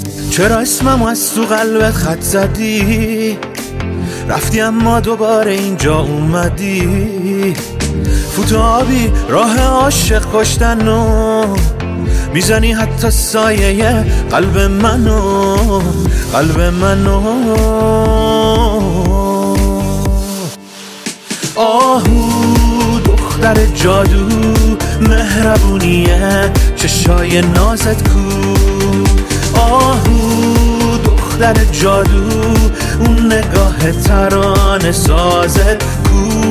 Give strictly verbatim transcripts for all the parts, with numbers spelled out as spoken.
چرا اسمم از تو قلبت خط زدی؟ رفتی اما دوباره اینجا اومدی. فوت آبی راه عاشق کشتنو میزنی، حتی سایه قلب منو قلب منو. آهو دختر جادو مهربونیه چشای نازت کو. آهو دختر جادو اون نگاه ترانه سازت کو.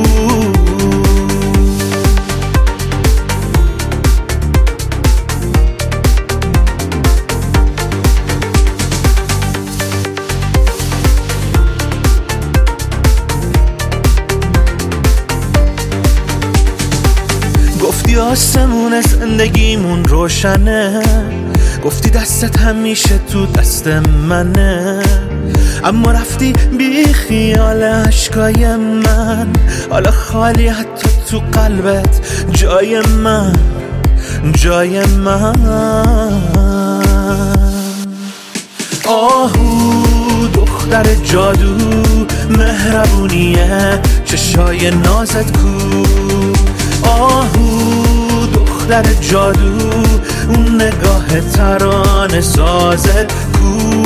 گفتی آسمون زندگیمون روشنه، گفتی دستت همیشه تو دست منه، اما رفتی بی خیال عشقای من. حالا خالی حتی تو قلبت جای من جای من. آهو دختر جادو مهربونیه چشای نازت کو. آهو دختر جادو اون نگاه ترانه سازت کو.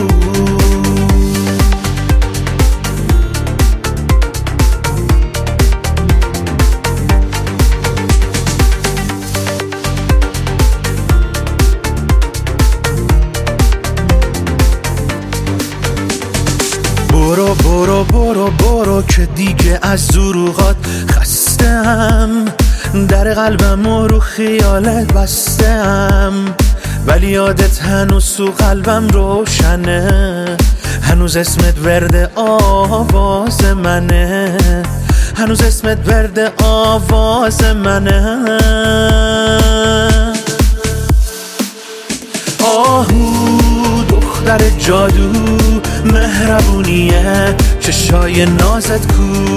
برو برو برو برو که دیگه از دروغات خستم. در قلبم و رو خیالت بستم، ولی یادت هنوز تو قلبم روشنه. هنوز اسمت ورد آواز منه، هنوز اسمت ورد آواز منه. آهو دختر جادو مهربونیه چشای نازت کو.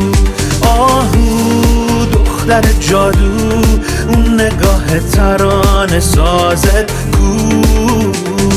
آهو دختر جادو اون نگاه ترانه سازت کو.